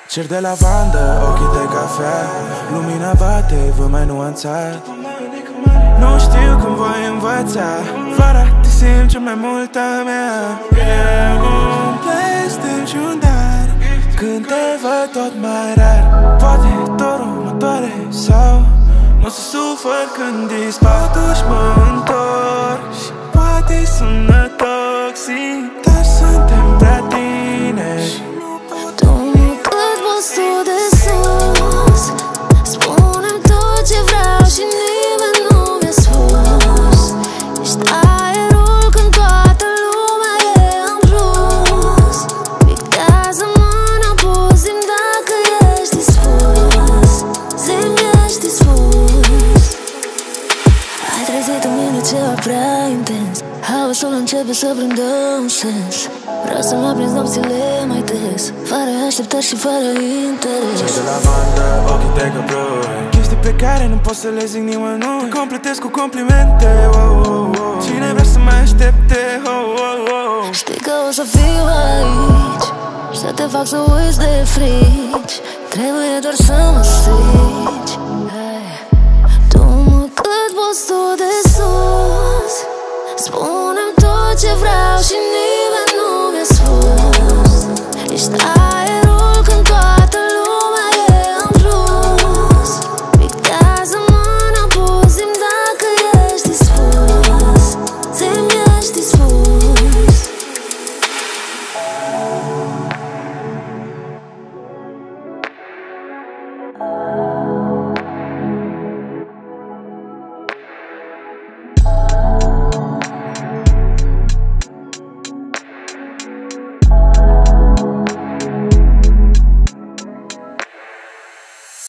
Cer de lavandă, ochii de cafea, lumina bate, văd mai nuanțat. Nu știu cum voi învăța, fără te simt cel mai mult a mea. Eu umplesc niciodar, când te văd tot mai rar. Poate dorul mă doare sau mă sufăr când dispar. Totuși mă întorc și poate sună toxic, dar suntem prea tineri. Tu mă cât poți tu de sus, spune-mi tot ce vreau și nimeni nu mi-a spus. Ești aerul când toată lumea e în plus. Pictează-mă înapoi, zi-mi dacă ești dispus. Zi-mi ești dispus. Ai trezit în mine ceva prea intens, haosul începe să prindă un sens. Vreau să mă prind nopțile mai des, fără așteptări și fără interes. Cer de lavandă, ochii de căproi, chestii pe care nu pot să le zic nimănui. Te completez cu complimente, cine vrea să mai aștepte, Știi că o să fiu aici și să te fac să uiți de frici. Trebuie doar să mă strici. Tu mă cât poți tu de sus, spune-mi tot ce vreau și